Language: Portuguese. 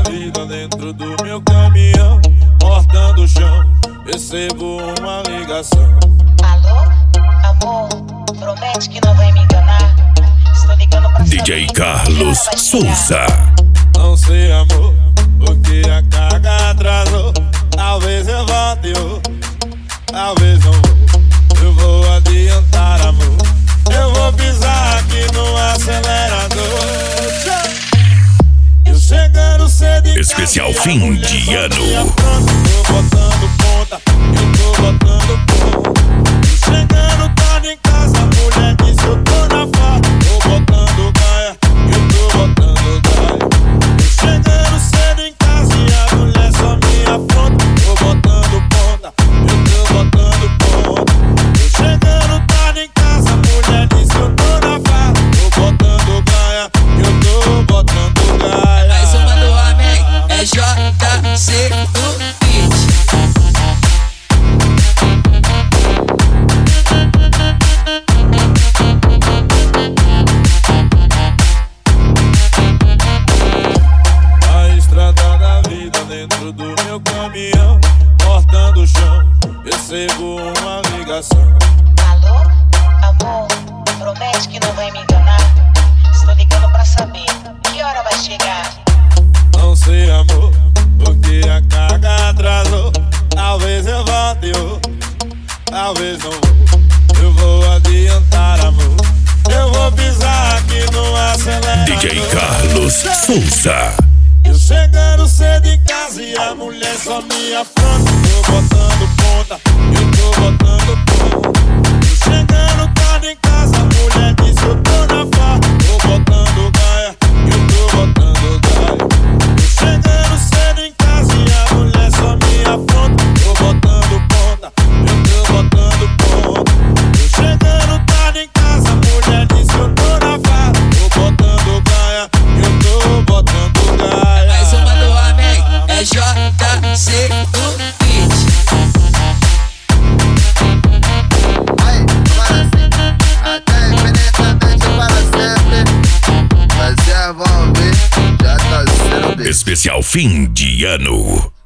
da vida dentro do meu caminhão, cortando o chão, recebo uma ligação. Alô, amor, promete que não vai me enganar. Estou ligando pra DJ Carlos Souza. Não sei, amor, porque a carga atrasou. Talvez eu volte hoje, talvez não vou. Eu vou adiantar, amor, eu vou pisar aqui no acelerador. Eu chegando cedo em Especial casa, fim de ano. tô botando ponta, eu tô botando ponta. Eu chegando tarde em casa, a mulher disse eu tô na farra. Tô botando gaia, eu tô botando gaia. Eu chegando cedo em casa e a mulher só me afronta. Tô botando ponta, eu tô botando ponta. Eu chegando tarde em casa, a mulher disse eu tô na farra. Tô botando gaia, eu tô botando gaia. Mais uma do homem, é JC do beat. A estrada da vida dentro do meu caminhão, cortando o chão, recebo uma ligação. Alô, amor, promete que não vai me enganar. Estou ligando pra saber que hora vai chegar. Não sei, amor, porque a carga atrasou. Talvez eu volte hoje, talvez não vou. Eu vou adiantar, amor, eu vou pisar aqui no acelerador. DJ Carlos Souza. Eu chegando cedo em casa e a mulher só me afronta. Tô botando ponta, eu tô botando ponta. Eu chegando tarde em casa, a mulher disse eu tô na farra. Tô botando gaia, eu tô botando gaia. Eu chegando cedo em casa e a mulher só me afronta. Tô botando ponta, eu tô botando ponta. Eu chegando tarde em casa, a mulher disse eu tô na farra. Tô botando gaia, eu tô botando gaia. Mais uma do homem, é JC do beat. Aí, para sempre, até infinitamente para sempre. Mas vão ver, já tá sendo bem. Especial fim de ano.